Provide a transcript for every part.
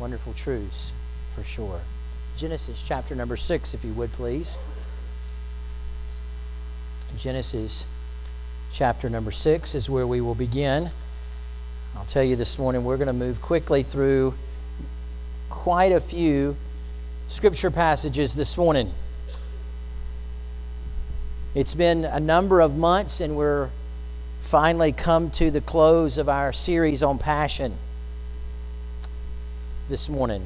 Wonderful truths, for sure. Genesis chapter number 6, if you would, please. Genesis chapter number 6 is where we will begin. I'll tell you this morning, we're going to move quickly through quite a few scripture passages this morning. It's been a number of months, and we're finally come to the close of our series on passion this morning.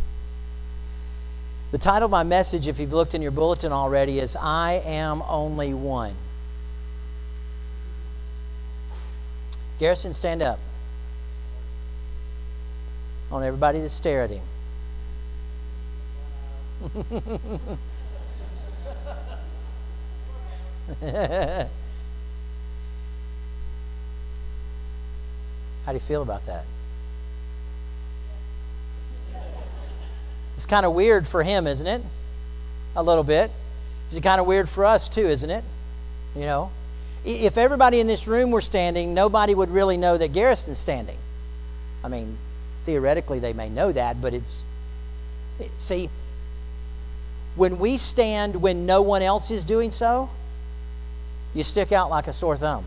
The title of my message, if you've looked in your bulletin already, is I Am Only One. Garrison, stand up. I want everybody to stare at him. How do you feel about that? It's kind of weird for him, isn't it? A little bit. It's kind of weird for us too, isn't it? You know, if everybody in this room were standing, nobody would really know that Garrison's standing. I mean, theoretically they may know that, but see, when we stand when no one else is doing so, you stick out like a sore thumb.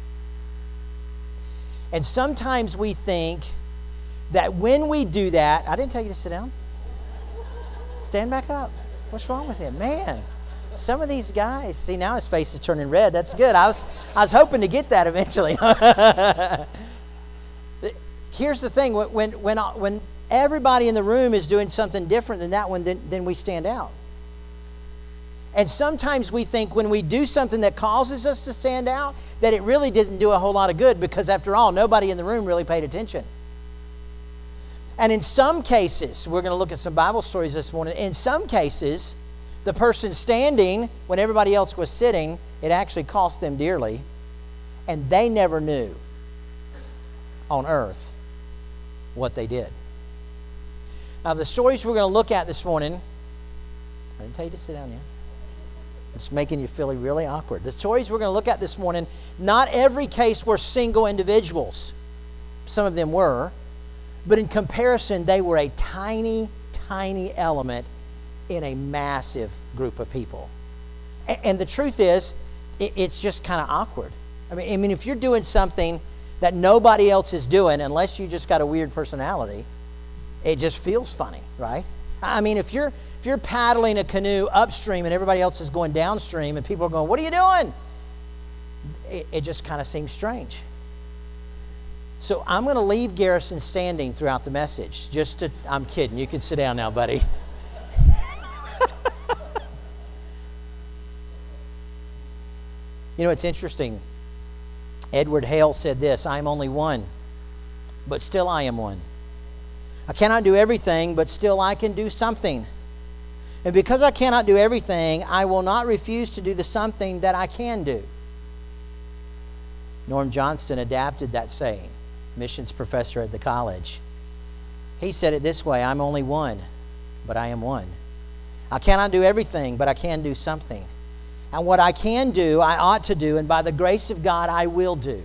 And sometimes we think that when we do that, I didn't tell you to sit down. Stand back up. What's wrong with him? Man, some of these guys, see, now his face is turning red. That's good. I was hoping to get that eventually. Here's the thing. When everybody in the room is doing something different than that one, then we stand out. And sometimes we think when we do something that causes us to stand out, that it really doesn't do a whole lot of good, because after all, nobody in the room really paid attention. And in some cases, we're going to look at some Bible stories this morning. In some cases, the person standing when everybody else was sitting, it actually cost them dearly, and they never knew on earth what they did. Now, the stories we're going to look at this morning, I didn't tell you to sit down yet. It's making you feel really awkward. The stories we're going to look at this morning, not every case were single individuals. Some of them were. But in comparison, they were a tiny, tiny element in a massive group of people. And the truth is, it's just kind of awkward. I mean, if you're doing something that nobody else is doing, unless you just got a weird personality, it just feels funny, right? I mean, if you're paddling a canoe upstream and everybody else is going downstream and people are going, "What are you doing?" It just kind of seems strange. So I'm going to leave Garrison standing throughout the message. I'm kidding. You can sit down now, buddy. You know, it's interesting. Edward Hale said this, "I am only one, but still I am one. I cannot do everything, but still I can do something. And because I cannot do everything, I will not refuse to do the something that I can do." Norm Johnston adapted that saying, missions professor at the college. He said it this way, "I'm only one, but I am one. I cannot do everything, but I can do something. And what I can do, I ought to do, and by the grace of God, I will do."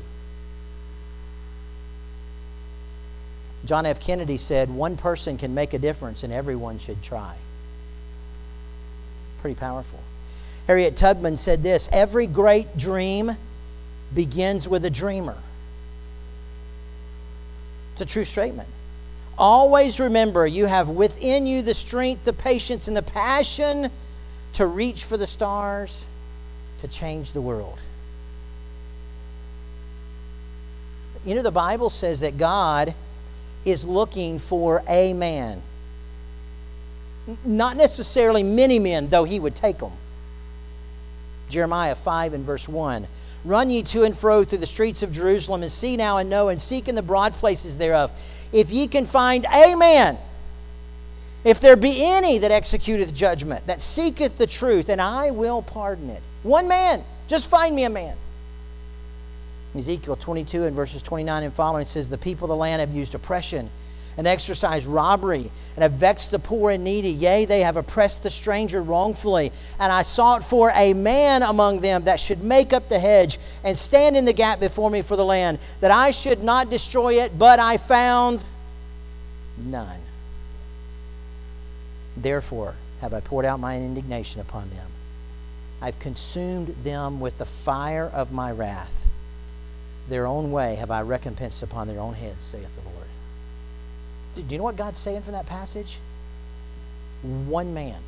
John F. Kennedy said, "One person can make a difference, and everyone should try." Pretty powerful. Harriet Tubman said this, "Every great dream begins with a dreamer." It's a true statement. Always remember, you have within you the strength, the patience, and the passion to reach for the stars, to change the world. You know, the Bible says that God is looking for a man. Not necessarily many men, though he would take them. Jeremiah 5 and verse 1. "Run ye to and fro through the streets of Jerusalem, and see now and know, and seek in the broad places thereof. If ye can find a man, if there be any that executeth judgment, that seeketh the truth, and I will pardon it." One man. Just find me a man. Ezekiel 22 and verses 29 and following says, "The people of the land have used oppression and exercised robbery, and have vexed the poor and needy. Yea, they have oppressed the stranger wrongfully. And I sought for a man among them that should make up the hedge and stand in the gap before me for the land, that I should not destroy it, but I found none." Therefore have I poured out my indignation upon them. I've consumed them with the fire of my wrath. Their own way have I recompensed upon their own heads, saith the Lord. Do you know what God's saying from that passage? One man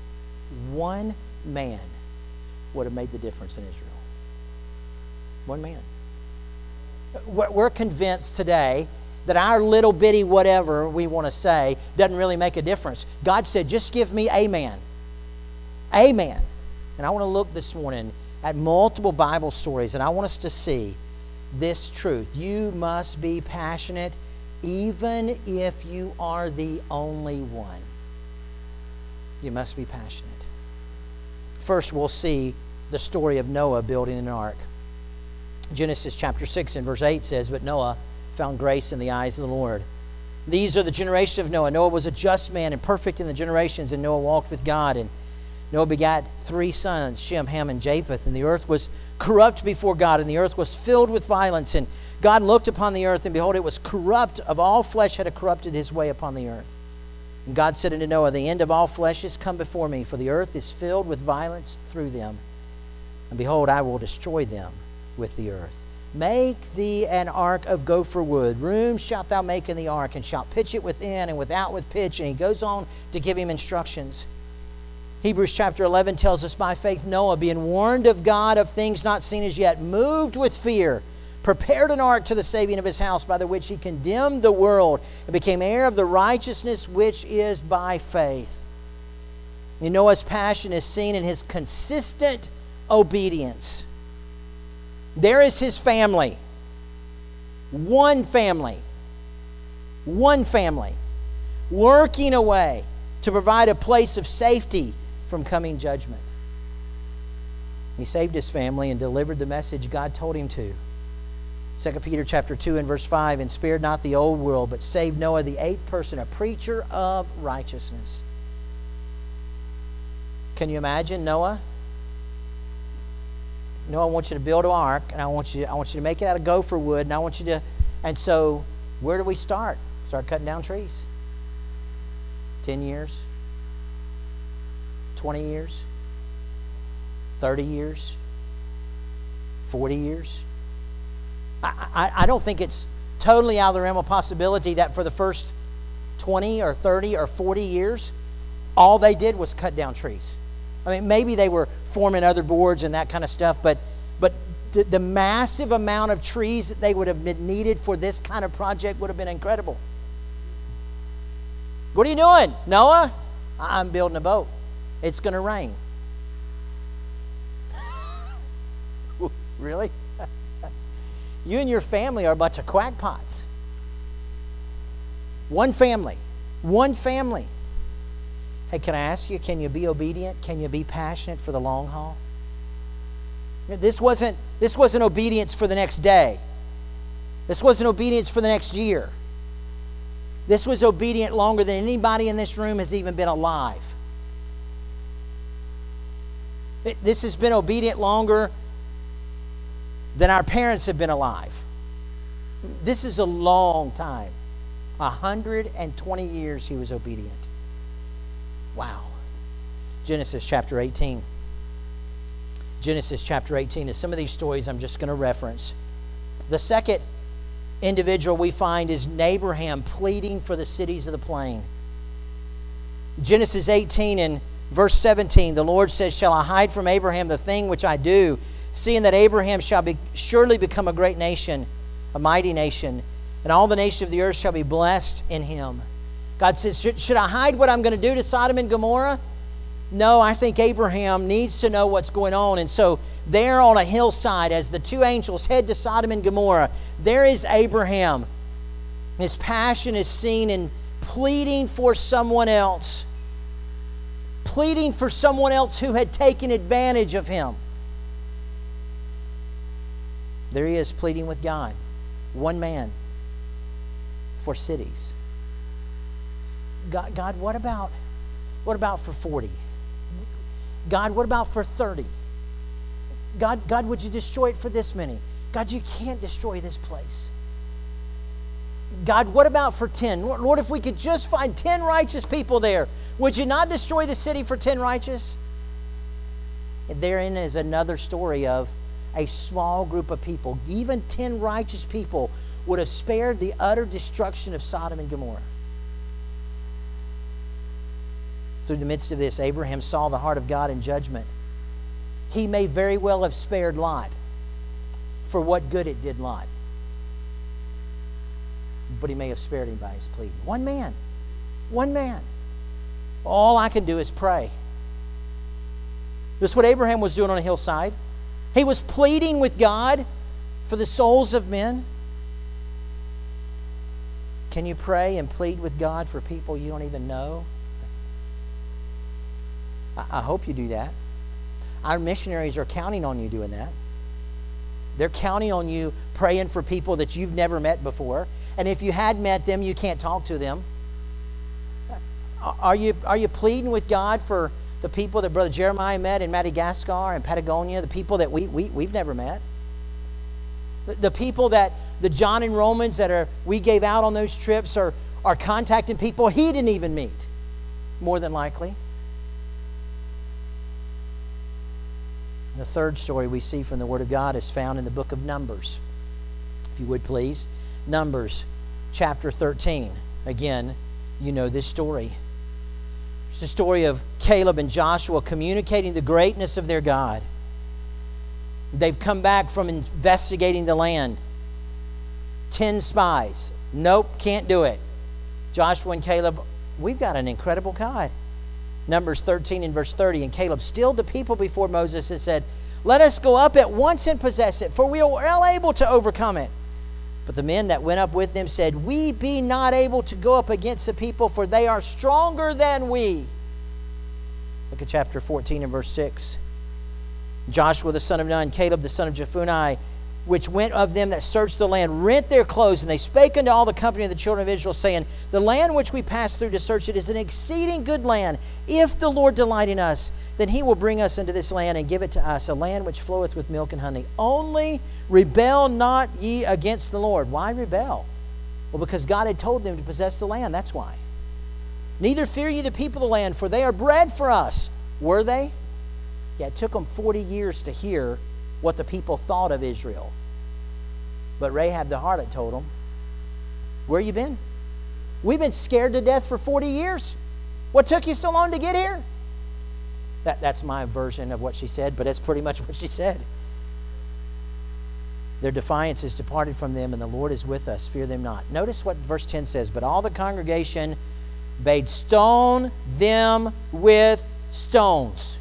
would have made the difference in Israel. One man. We're convinced today that our little bitty whatever we want to say doesn't really make a difference. God said, just give me a man. A man. And I want to look this morning at multiple Bible stories, and I want us to see this truth. You must be passionate even if you are the only one. You must be passionate. First, we'll see the story of Noah building an ark. Genesis chapter 6 and verse 8 says, But Noah found grace in the eyes of the Lord. These are the generations of Noah. Noah was a just man and perfect in the generations, and Noah walked with God. And Noah begat 3 sons, Shem, Ham, and Japheth. And the earth was corrupt before God, and the earth was filled with violence. And God looked upon the earth, and behold, it was corrupt. Of all flesh had corrupted his way upon the earth. And God said unto Noah, The end of all flesh is come before me, for the earth is filled with violence through them. And behold, I will destroy them with the earth. Make thee an ark of gopher wood. Rooms shalt thou make in the ark, and shalt pitch it within and without with pitch. And he goes on to give him instructions. Hebrews chapter 11 tells us, By faith Noah, being warned of God of things not seen as yet, moved with fear, prepared an ark to the saving of his house, by the which he condemned the world and became heir of the righteousness which is by faith. And Noah's passion is seen in his consistent obedience. There is his family. One family. Working away to provide a place of safety from coming judgment. He saved his family and delivered the message God told him to. 2 Peter chapter 2 and verse 5, And spared not the old world, but saved Noah, the 8th person, a preacher of righteousness. Can you imagine Noah? Noah, I want you to build an ark, and I want you to make it out of gopher wood, and I want you to. And so, where do we start? Start cutting down trees. 10 years, 20 years, 30 years, 40 years. I don't think it's totally out of the realm of possibility that for the first 20 or 30 or 40 years, all they did was cut down trees. I mean, maybe they were forming other boards and that kind of stuff, but the massive amount of trees that they would have been needed for this kind of project would have been incredible. What are you doing, Noah? I'm building a boat. It's going to rain. Really? You and your family are a bunch of quackpots. One family. Hey, can I ask you, can you be obedient? Can you be passionate for the long haul? This wasn't obedience for the next day. This wasn't obedience for the next year. This was obedient longer than anybody in this room has even been alive. This has been obedient longer than our parents have been alive. This is a long time. 120 years he was obedient. Wow. Genesis chapter 18. Genesis chapter 18 is some of these stories I'm just going to reference. The second individual we find is Abraham pleading for the cities of the plain. Genesis 18 and verse 17, the Lord says, Shall I hide from Abraham the thing which I do, seeing that Abraham shall surely become a great nation, a mighty nation, and all the nations of the earth shall be blessed in him. God says, should I hide what I'm going to do to Sodom and Gomorrah? No, I think Abraham needs to know what's going on. And so there on a hillside, as the 2 angels head to Sodom and Gomorrah, there is Abraham. His passion is seen in pleading for someone else. Pleading for someone else who had taken advantage of him. There he is pleading with God. One man for cities. God, what about for 40? God, what about for 30? God, would you destroy it for this many? God, you can't destroy this place. God, what about for 10? Lord, if we could just find 10 righteous people there, would you not destroy the city for 10 righteous? And therein is another story of a small group of people. Even 10 righteous people would have spared the utter destruction of Sodom and Gomorrah. Through the midst of this, Abraham saw the heart of God in judgment. He may very well have spared Lot for what good it did Lot. But he may have spared him by his pleading. One man. One man. All I can do is pray. This is what Abraham was doing on a hillside. He was pleading with God for the souls of men. Can you pray and plead with God for people you don't even know? I hope you do that. Our missionaries are counting on you doing that. They're counting on you praying for people that you've never met before. And if you had met them, you can't talk to them. Are you pleading with God for the people that Brother Jeremiah met in Madagascar and Patagonia, the people that we've never met? The people that the John and Romans that we gave out on those trips are contacting people he didn't even meet, more than likely. The third story we see from the Word of God is found in the book of Numbers. If you would please. Numbers chapter 13. Again, you know this story. It's the story of Caleb and Joshua communicating the greatness of their God. They've come back from investigating the land. 10 spies. Nope, can't do it. Joshua and Caleb, we've got an incredible God. Numbers 13 and verse 30. And Caleb stilled the people before Moses and said, "Let us go up at once and possess it, for we are well able to overcome it." But the men that went up with them said, "We be not able to go up against the people, for they are stronger than we." Look at chapter 14 and verse 6. Joshua the son of Nun, Caleb the son of Jephunneh, which went of them that searched the land, rent their clothes, and they spake unto all the company of the children of Israel, saying, "The land which we passed through to search it is an exceeding good land. If the Lord delight in us, then he will bring us into this land and give it to us, a land which floweth with milk and honey. Only rebel not ye against the Lord." Why rebel? Well, because God had told them to possess the land. That's why. "Neither fear ye the people of the land, for they are bread for us." Were they? Yeah, it took them 40 years to hear what the people thought of Israel. But Rahab the harlot told them, "Where you been? We've been scared to death for 40 years. What took you so long to get here?" That's my version of what she said, but that's pretty much what she said. Their defiance is departed from them, and the Lord is with us. Fear them not. Notice what verse 10 says. But all the congregation bade stone them with stones.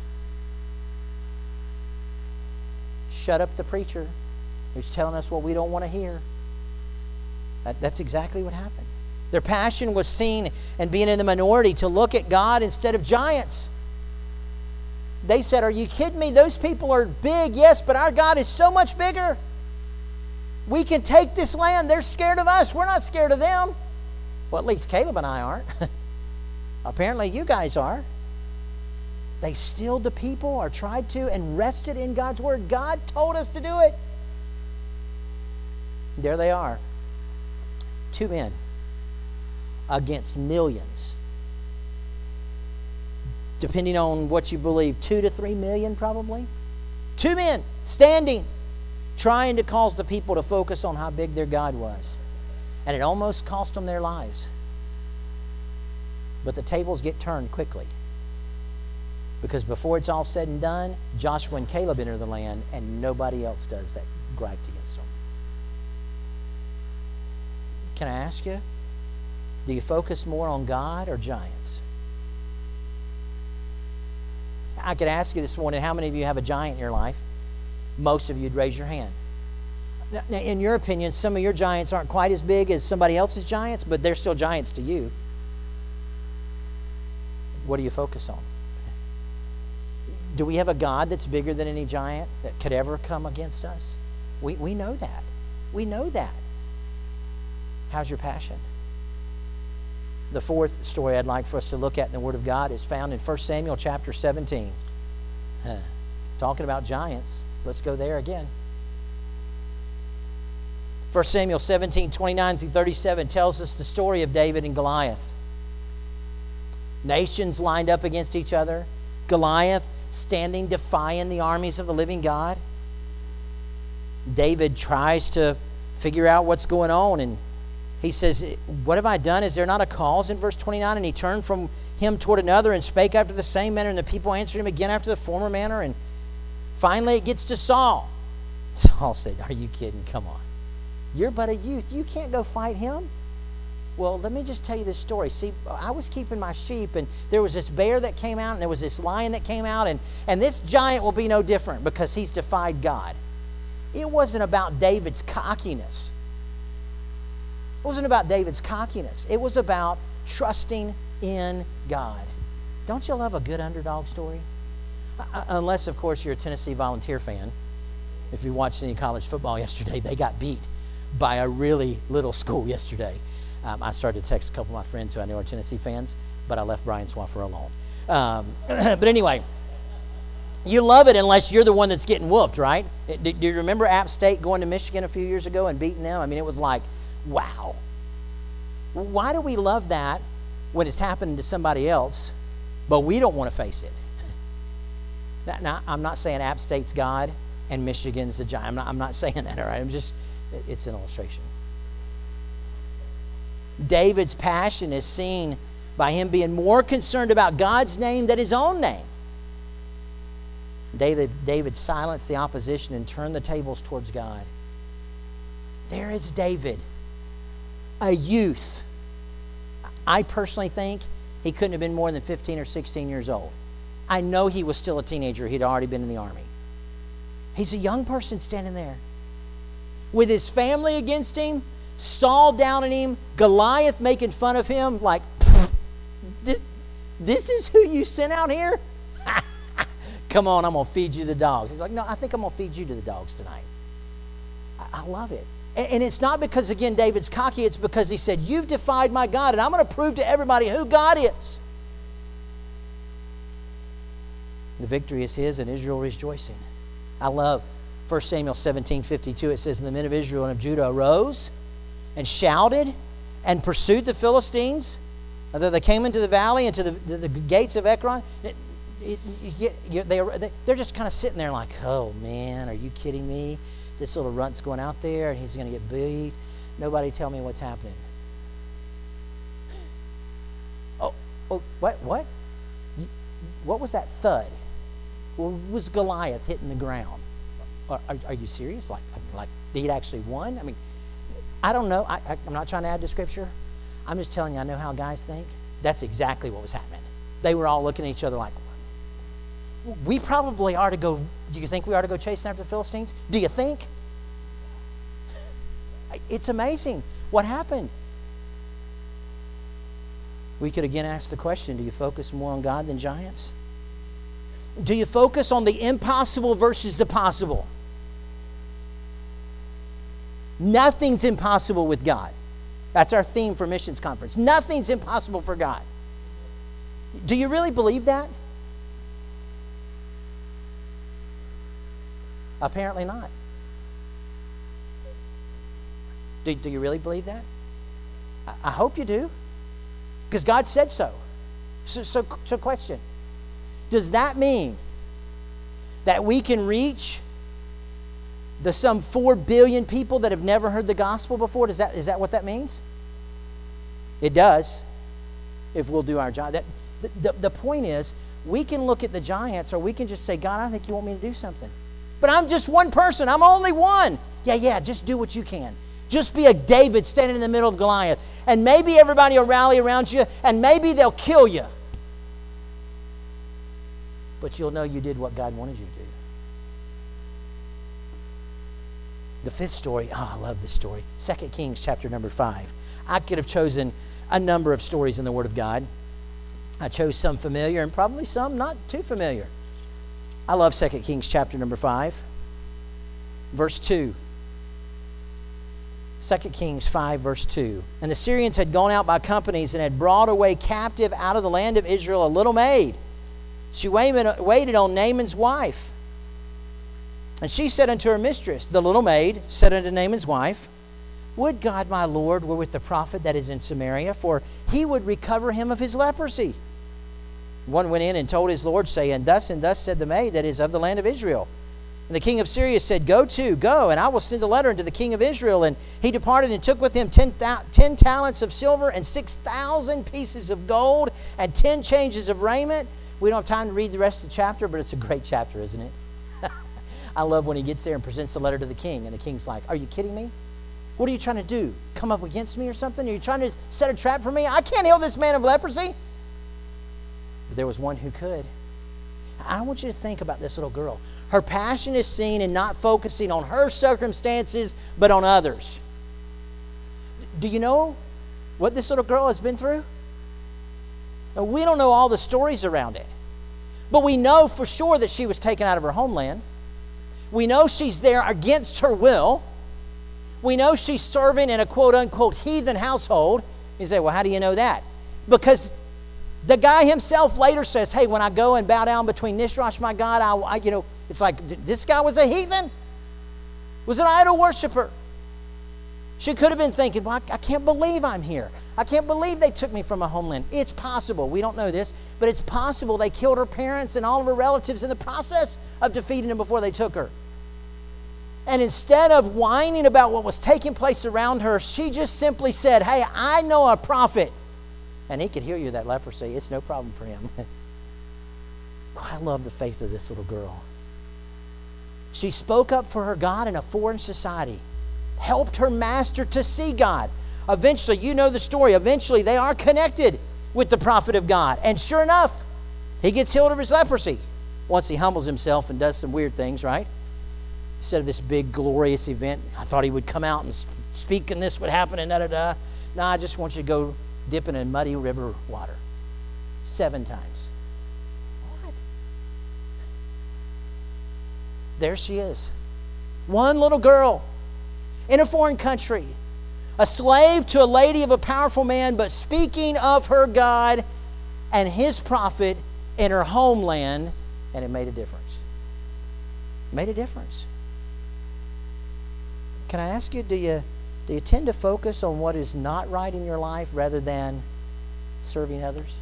Shut up the preacher who's telling us what we don't want to hear. That's exactly what happened. Their passion was seen and being in the minority to look at God instead of giants. They said, "Are you kidding me? Those people are big, yes, but our God is so much bigger. We can take this land. They're scared of us. We're not scared of them." Well, at least Caleb and I aren't. Apparently you guys are. They stilled the people or tried to and rested in God's word. God told us to do it. There they are. 2 men against millions. Depending on what you believe, 2 to 3 million probably. 2 men standing, trying to cause the people to focus on how big their God was. And it almost cost them their lives. But the tables get turned quickly. Because before it's all said and done, Joshua and Caleb enter the land, and nobody else does that griped against them. Can I ask you, do you focus more on God or giants? I could ask you this morning, how many of you have a giant in your life? Most of you would raise your hand. Now, in your opinion, some of your giants aren't quite as big as somebody else's giants, but they're still giants to you. What do you focus on? Do we have a God that's bigger than any giant that could ever come against us? We know that. We know that. How's your passion? The fourth story I'd like for us to look at in the Word of God is found in 1 Samuel chapter 17. Talking about giants. Let's go there again. 1 Samuel 17, 29 through 37 tells us the story of David and Goliath. Nations lined up against each other. Goliath standing defying the armies of the living God. David tries to figure out what's going on, and he says, what have I done? Is there not a cause? In verse 29, and he turned from him toward another and spake after the same manner, and the people answered him again after the former manner. And finally it gets to Saul. Saul said, are you kidding? Come on. You're but a youth. You can't go fight him. Well, let me just tell you this story. See, I was keeping my sheep, and there was this bear that came out, and there was this lion that came out, and this giant will be no different because he's defied God. It wasn't about David's cockiness. It wasn't about David's cockiness. It was about trusting in God. Don't you love a good underdog story? Unless, of course, you're a Tennessee Volunteer fan. If you watched any college football yesterday, they got beat by a really little school yesterday. I started to text a couple of my friends who I know are Tennessee fans, but I left Brian Swaffer alone. But anyway, you love it unless you're the one that's getting whooped, right? Do you remember App State going to Michigan a few years ago and beating them? I mean, it was like, wow. Why do we love that when it's happening to somebody else, but we don't want to face it? Now, I'm not saying App State's God and Michigan's the giant. I'm not saying that, all right? It's an illustration. David's passion is seen by him being more concerned about God's name than his own name. David silenced the opposition and turned the tables towards God. There is David, a youth. I personally think he couldn't have been more than 15 or 16 years old. I know he was still a teenager. He'd already been in the army. He's a young person standing there with his family against him, Saul down at him, Goliath making fun of him, like, this is who you sent out here? Come on, I'm going to feed you the dogs. He's like, no, I think I'm going to feed you to the dogs tonight. I love it. And it's not because, again, David's cocky. It's because he said, you've defied my God, and I'm going to prove to everybody who God is. The victory is his, and Israel rejoicing. I love 1 Samuel 17:52. It says, and the men of Israel and of Judah arose and shouted and pursued the Philistines. They came into the valley, into the gates of Ekron. They're just kind of sitting there like, oh man, are you kidding me? This little runt's going out there and he's going to get beat. Nobody tell me what's happening. Oh, what? What was that thud? Well, was Goliath hitting the ground? Are you serious? Like he actually won? I mean, I don't know. I'm not trying to add to Scripture. I'm just telling you, I know how guys think. That's exactly what was happening. They were all looking at each other like, we probably ought to go. Do you think we ought to go chasing after the Philistines? Do you think? It's amazing what happened. We could again ask the question, do you focus more on God than giants? Do you focus on the impossible versus the possible? Nothing's impossible with God. That's our theme for Missions Conference. Nothing's impossible for God. Do you really believe that? Apparently not. Do you really believe that? I hope you do. Because God said so. So question. Does that mean that we can reach the some 4 billion people that have never heard the gospel before? Is that what that means? It does, if we'll do our job. The point is, we can look at the giants, or we can just say, God, I think you want me to do something. But I'm just one person. I'm only one. Yeah, just do what you can. Just be a David standing in the middle of Goliath. And maybe everybody will rally around you, and maybe they'll kill you. But you'll know you did what God wanted you to do. The 5th story, I love this story. 2 Kings chapter number 5. I could have chosen a number of stories in the Word of God. I chose some familiar and probably some not too familiar. I love 2 Kings chapter number 5. Verse 2. 2 Kings 5 verse 2. And the Syrians had gone out by companies and had brought away captive out of the land of Israel a little maid. She waited on Naaman's wife. And she said unto her mistress, the little maid said unto Naaman's wife, Would God my Lord were with the prophet that is in Samaria, for he would recover him of his leprosy. One went in and told his Lord, saying, and thus said the maid that is of the land of Israel. And the king of Syria said, Go, and I will send a letter unto the king of Israel. And he departed and took with him 10 talents of silver and 6,000 pieces of gold and 10 changes of raiment. We don't have time to read the rest of the chapter, but it's a great chapter, isn't it? I love when he gets there and presents the letter to the king. And the king's like, are you kidding me? What are you trying to do? Come up against me or something? Are you trying to set a trap for me? I can't heal this man of leprosy. But there was one who could. I want you to think about this little girl. Her passion is seen in not focusing on her circumstances, but on others. Do you know what this little girl has been through? Now, we don't know all the stories around it. But we know for sure that she was taken out of her homeland. We know she's there against her will. We know she's serving in a quote-unquote heathen household. You say, well, how do you know that? Because the guy himself later says, hey, when I go and bow down between Nisroch, my God, it's like, this guy was a heathen? Was an idol worshiper? She could have been thinking, well, I can't believe I'm here. I can't believe they took me from my homeland. It's possible. We don't know this, but it's possible they killed her parents and all of her relatives in the process of defeating them before they took her. And instead of whining about what was taking place around her, she just simply said, hey, I know a prophet. And he could heal you of that leprosy. It's no problem for him. I love the faith of this little girl. She spoke up for her God in a foreign society, helped her master to see God. Eventually, you know the story, eventually they are connected with the prophet of God. And sure enough, he gets healed of his leprosy once he humbles himself and does some weird things, right? Instead of this big, glorious event, I thought he would come out and speak and this would happen and da-da-da. No, I just want you to go dip in a muddy river water 7 times. What? There she is. One little girl in a foreign country, a slave to a lady of a powerful man, but speaking of her God and his prophet in her homeland, and it made a difference. It made a difference. Can I ask you, do you tend to focus on what is not right in your life rather than serving others?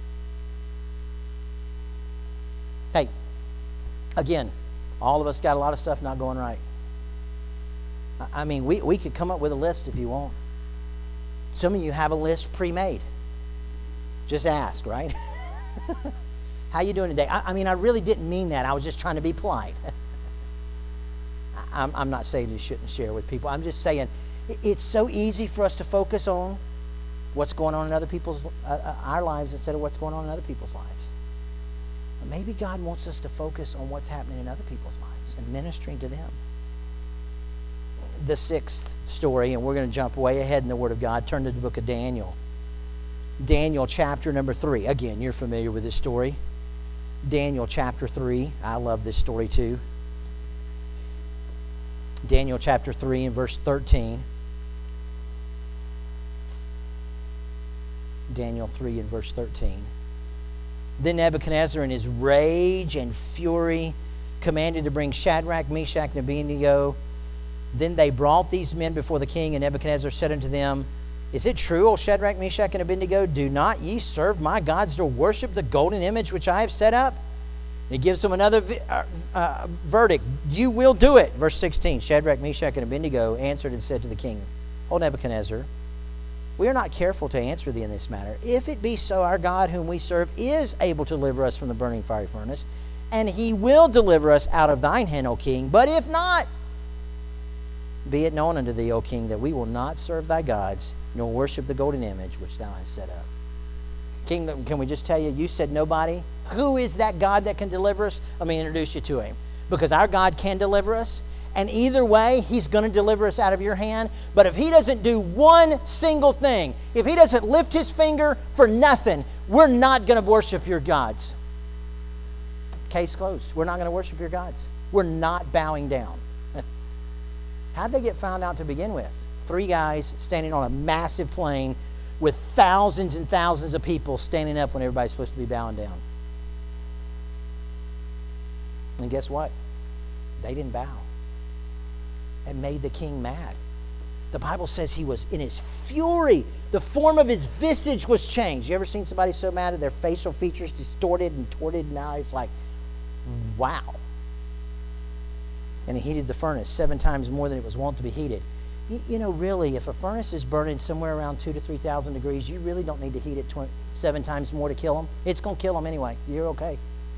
Hey, again, all of us got a lot of stuff not going right. I mean, we could come up with a list if you want. Some of you have a list pre-made. Just ask, right? How you doing today? I mean, I really didn't mean that. I was just trying to be polite. I'm not saying you shouldn't share with people. I'm just saying it's so easy for us to focus on what's going on in other people's our lives instead of what's going on in other people's lives. But maybe God wants us to focus on what's happening in other people's lives and ministering to them. The 6th story, and we're going to jump way ahead in the Word of God. Turn to the book of Daniel. Daniel chapter number 3. Again, you're familiar with this story. Daniel chapter 3. I love this story too. Daniel chapter 3 and verse 13. Daniel 3 and verse 13. Then Nebuchadnezzar in his rage and fury commanded to bring Shadrach, Meshach, and Abednego. Then they brought these men before the king, and Nebuchadnezzar said unto them, Is it true, O Shadrach, Meshach, and Abednego, do not ye serve my gods to worship the golden image which I have set up? And he gives them another verdict. You will do it. Verse 16, Shadrach, Meshach, and Abednego answered and said to the king, O Nebuchadnezzar, we are not careful to answer thee in this matter. If it be so, our God whom we serve is able to deliver us from the burning fiery furnace, and he will deliver us out of thine hand, O king. But if not, be it known unto thee, O king, that we will not serve thy gods, nor worship the golden image which thou hast set up. King, can we just tell you, you said nobody? Who is that God that can deliver us? Let me introduce you to him. Because our God can deliver us. And either way, he's going to deliver us out of your hand. But if he doesn't do one single thing, if he doesn't lift his finger for nothing, we're not going to worship your gods. Case closed. We're not going to worship your gods. We're not bowing down. How'd they get found out to begin with? 3 guys standing on a massive plain with thousands and thousands of people standing up when everybody's supposed to be bowing down. And guess what? They didn't bow. It made the king mad. The Bible says he was in his fury. The form of his visage was changed. You ever seen somebody so mad that their facial features distorted and torted? Now it's like, wow. And he heated the furnace 7 times more than it was wont to be heated. You know, really, if a furnace is burning somewhere around 2,000 to 3,000 degrees, you really don't need to heat it 7 times more to kill them. It's going to kill them anyway. You're okay.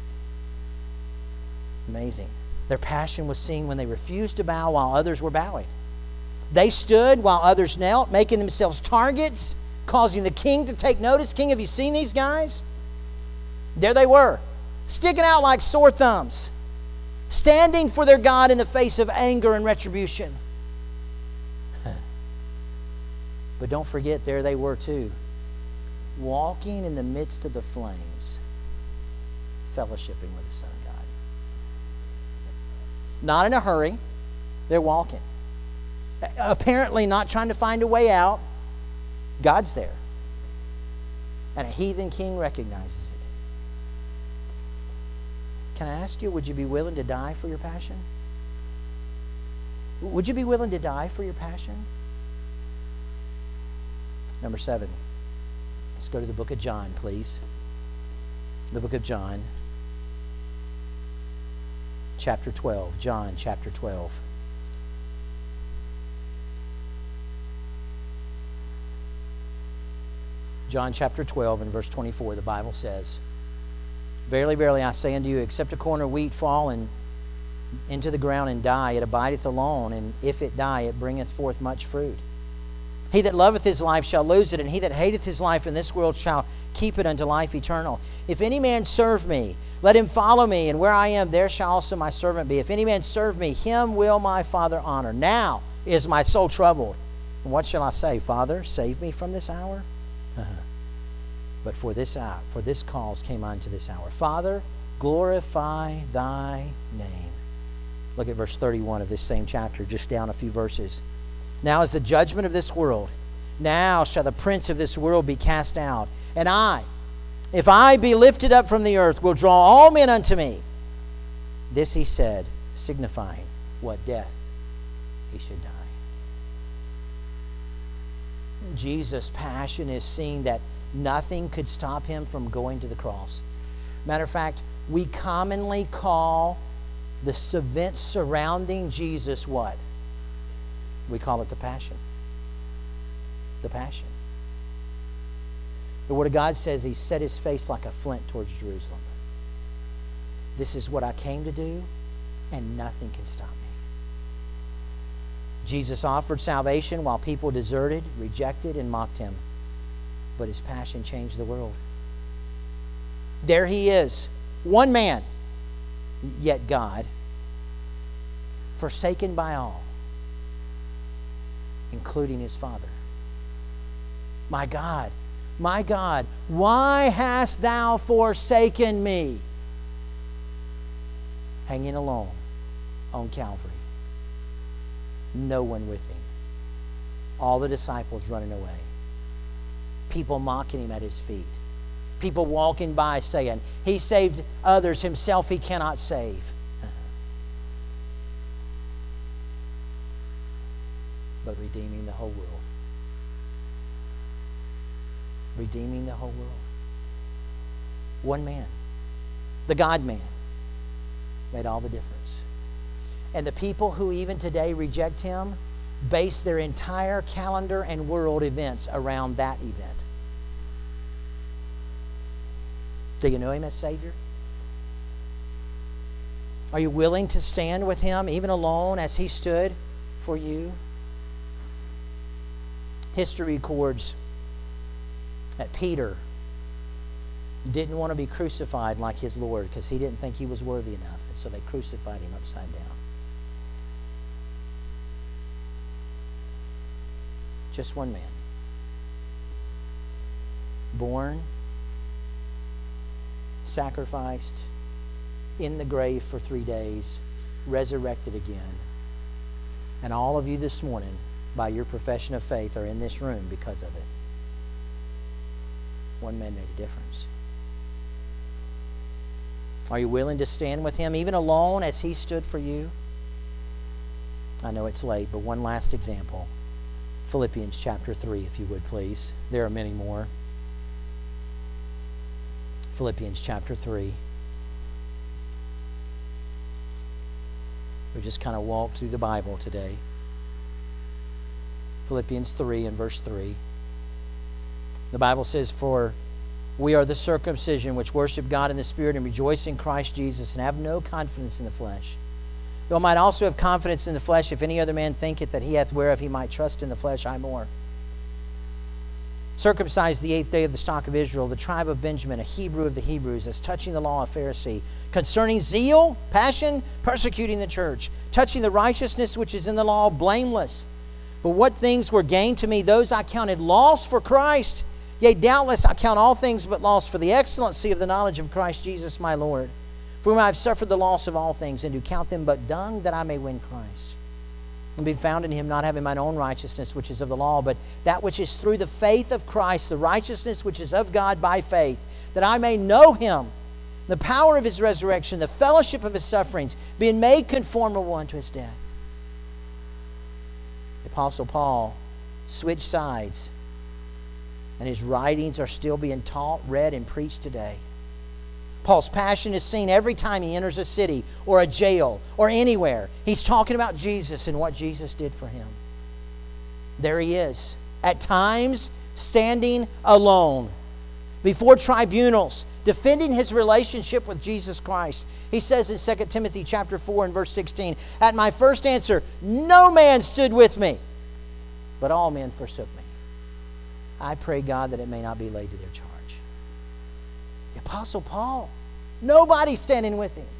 Amazing. Their passion was seen when they refused to bow while others were bowing. They stood while others knelt, making themselves targets, causing the king to take notice. King, have you seen these guys? There they were, sticking out like sore thumbs, standing for their God in the face of anger and retribution. But don't forget, there they were too, walking in the midst of the flames, fellowshipping with the Son of God. Not in a hurry, they're walking. Apparently not trying to find a way out. God's there. And a heathen king recognizes it. Can I ask you, would you be willing to die for your passion? Would you be willing to die for your passion? Number 7. Let's go to the book of John, please. The book of John, chapter 12. John, chapter 12. John chapter 12 and verse 24, the Bible says, Verily, verily, I say unto you, except a corn of wheat fall into the ground and die, it abideth alone, and if it die, it bringeth forth much fruit. He that loveth his life shall lose it, and he that hateth his life in this world shall keep it unto life eternal. If any man serve me, let him follow me, and where I am, there shall also my servant be. If any man serve me, him will my Father honor. Now is my soul troubled. And what shall I say? Father, save me from this hour? But for this hour, for this cause came unto this hour. Father, glorify thy name. Look at verse 31 of this same chapter, just down a few verses. Now is the judgment of this world. Now shall the prince of this world be cast out. And I, if I be lifted up from the earth, will draw all men unto me. This he said, signifying what death he should die. Jesus' passion is seeing that nothing could stop him from going to the cross. Matter of fact, we commonly call the events surrounding Jesus what? We call it the Passion. The Passion. The Word of God says he set his face like a flint towards Jerusalem. This is what I came to do, and nothing can stop me. Jesus offered salvation while people deserted, rejected, and mocked him. But his passion changed the world. There he is, one man, yet God, forsaken by all, including his Father. My God, why hast thou forsaken me? Hanging alone on Calvary. No one with him. All the disciples running away. People mocking him at his feet. People walking by saying, he saved others, himself he cannot save. But redeeming the whole world. Redeeming the whole world. One man, the God-man, made all the difference. And the people who even today reject him base their entire calendar and world events around that event. Do you know him as Savior? Are you willing to stand with him, even alone, as he stood for you? History records that Peter didn't want to be crucified like his Lord because he didn't think he was worthy enough, and so they crucified him upside down. Just one man. Born, sacrificed, in the grave for 3 days, resurrected again. And all of you this morning, by your profession of faith, are in this room because of it. One man made a difference. Are you willing to stand with him, even alone, as he stood for you? I know it's late, but one last example. Philippians chapter 3, if you would please. There are many more. Philippians chapter 3. We just kind of walked through the Bible today. Philippians 3 and verse 3. The Bible says, "For we are the circumcision which worship God in the Spirit and rejoice in Christ Jesus and have no confidence in the flesh. Though I might also have confidence in the flesh, if any other man thinketh that he hath whereof he might trust in the flesh, I more. Circumcised the 8th day of the stock of Israel, the tribe of Benjamin, a Hebrew of the Hebrews, as touching the law, a Pharisee, concerning zeal, passion, persecuting the church, touching the righteousness which is in the law, blameless. But what things were gained to me, those I counted loss for Christ. Yea, doubtless I count all things but loss for the excellency of the knowledge of Christ Jesus my Lord, for whom I have suffered the loss of all things, and do count them but dung, that I may win Christ, and be found in him, not having mine own righteousness, which is of the law, but that which is through the faith of Christ, the righteousness which is of God by faith, that I may know him, the power of his resurrection, the fellowship of his sufferings, being made conformable unto his death." The Apostle Paul switched sides, and his writings are still being taught, read, and preached today. Paul's passion is seen every time he enters a city or a jail or anywhere. He's talking about Jesus and what Jesus did for him. There he is, at times standing alone before tribunals, defending his relationship with Jesus Christ. He says in 2 Timothy chapter 4 and verse 16, "At my first answer, no man stood with me, but all men forsook me. I pray God that it may not be laid to their charge." The Apostle Paul, nobody standing with him.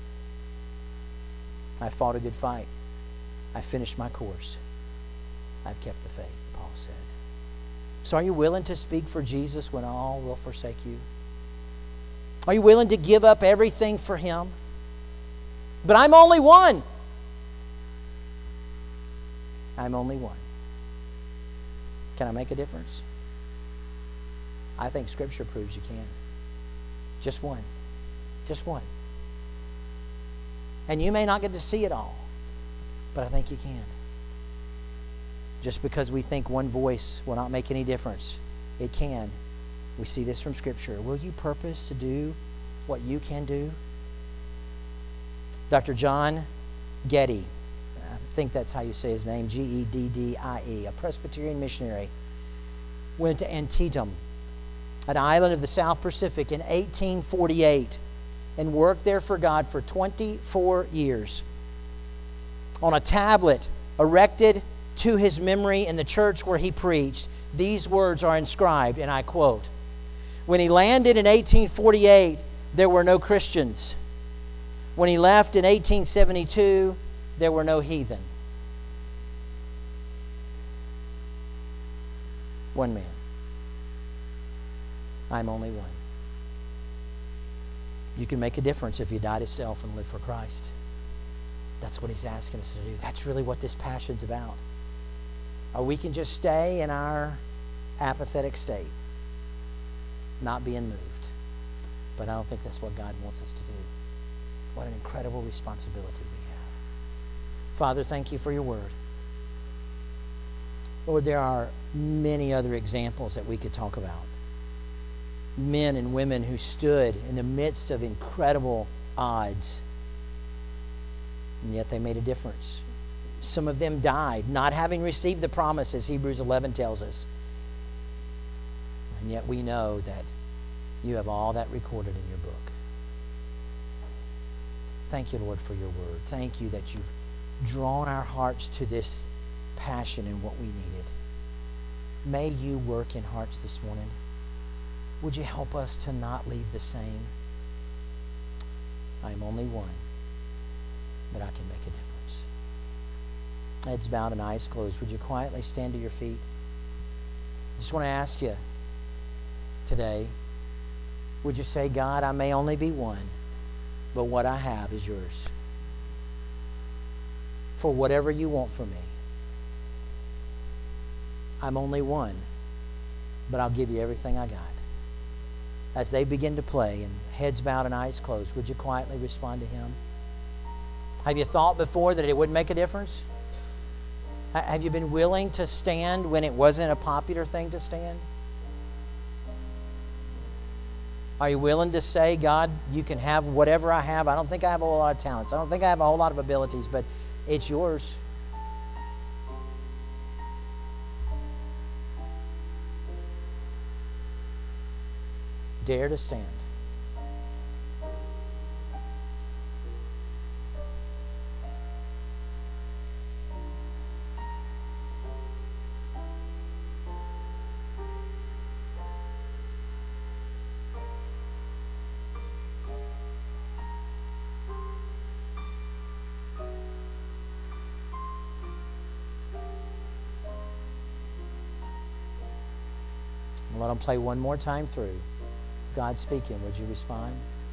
"I fought a good fight. I finished my course. I've kept the faith," Paul said. So are you willing to speak for Jesus when all will forsake you? Are you willing to give up everything for him? But I'm only one. I'm only one. Can I make a difference? I think Scripture proves you can. Just one. Just one. And you may not get to see it all, but I think you can. Just because we think one voice will not make any difference, it can. We see this from Scripture. Will you purpose to do what you can do? Dr. John Geddy, I think that's how you say his name, Geddie, a Presbyterian missionary, went to Antietam, an island of the South Pacific, in 1848 and worked there for God for 24 years. On a tablet erected to his memory in the church where he preached, these words are inscribed, and I quote, "When he landed in 1848, there were no Christians. When he left in 1872, there were no heathen." One man. I'm only one. You can make a difference if you die to self and live for Christ. That's what he's asking us to do. That's really what this passion's about. Or we can just stay in our apathetic state, not being moved. But I don't think that's what God wants us to do. What an incredible responsibility we have. Father, thank you for your word. Lord, there are many other examples that we could talk about. Men and women who stood in the midst of incredible odds, and yet they made a difference. Some of them died, not having received the promise, as Hebrews 11 tells us. And yet we know that you have all that recorded in your book. Thank you, Lord, for your word. Thank you that you've drawn our hearts to this passion and what we needed. May you work in hearts this morning. Would you help us to not leave the same? I am only one, but I can make a difference. Heads bowed and eyes closed. Would you quietly stand to your feet? I just want to ask you today, would you say, God, I may only be one, but what I have is yours. For whatever you want from me. I'm only one, but I'll give you everything I got. As they begin to play and heads bowed and eyes closed, would you quietly respond to him? Have you thought before that it wouldn't make a difference? Have you been willing to stand when it wasn't a popular thing to stand? Are you willing to say, God, you can have whatever I have? I don't think I have a whole lot of talents. I don't think I have a whole lot of abilities, but it's yours. Dare to stand. Let them play one more time through. God speaking, would you respond?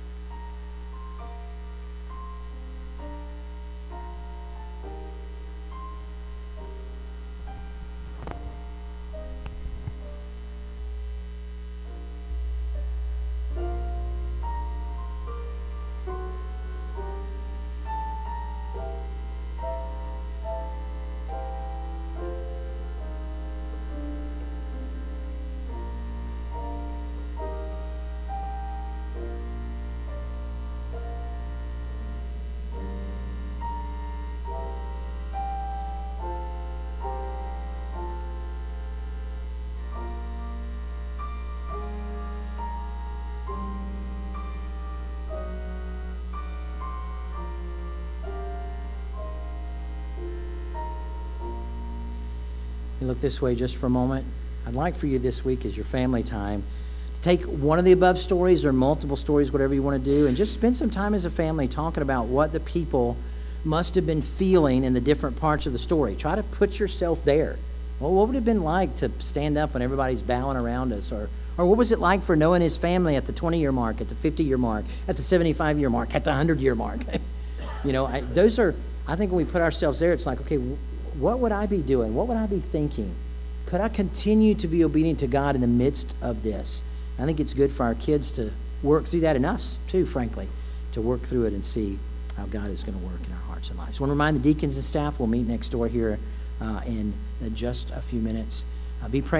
You look this way just for a moment. I'd like for you this week as your family time to take one of the above stories or multiple stories, whatever you want to do, and just spend some time as a family talking about what the people must have been feeling in the different parts of the story. Try to put yourself there. Well, what would it have been like to stand up when everybody's bowing around us? Or what was it like for Noah and his family at the 20-year mark, at the 50-year mark, at the 75-year mark, at the 100-year mark? I think when we put ourselves there, it's like, okay, what would I be doing? What would I be thinking? Could I continue to be obedient to God in the midst of this? I think it's good for our kids to work through that, and us too, frankly, to work through it and see how God is going to work in our hearts and lives. I want to remind the deacons and staff, we'll meet next door here in just a few minutes. Be praying.